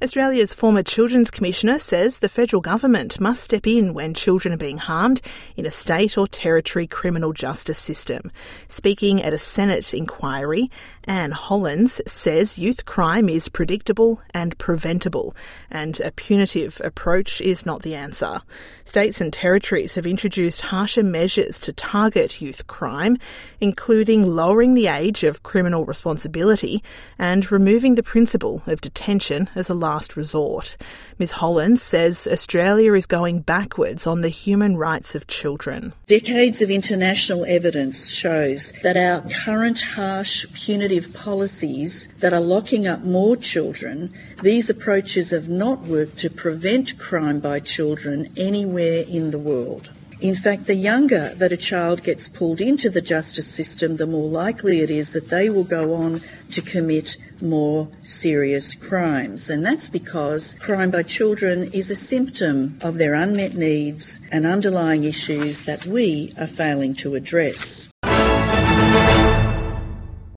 Australia's former Children's Commissioner says the federal government must step in when children are being harmed in a state or territory criminal justice system. Speaking at a Senate inquiry, Anne Hollins says youth crime is predictable and preventable, and a punitive approach is not the answer. States and territories have introduced harsher measures to target youth crime, including lowering the age of criminal responsibility and removing the principle of detention as a last resort. Ms Hollins says Australia is going backwards on the human rights of children. Decades of international evidence shows that our current harsh punitive policies that are locking up more children, these approaches have not worked to prevent crime by children anywhere in the world. In fact, the younger that a child gets pulled into the justice system, the more likely it is that they will go on to commit more serious crimes. And that's because crime by children is a symptom of their unmet needs and underlying issues that we are failing to address.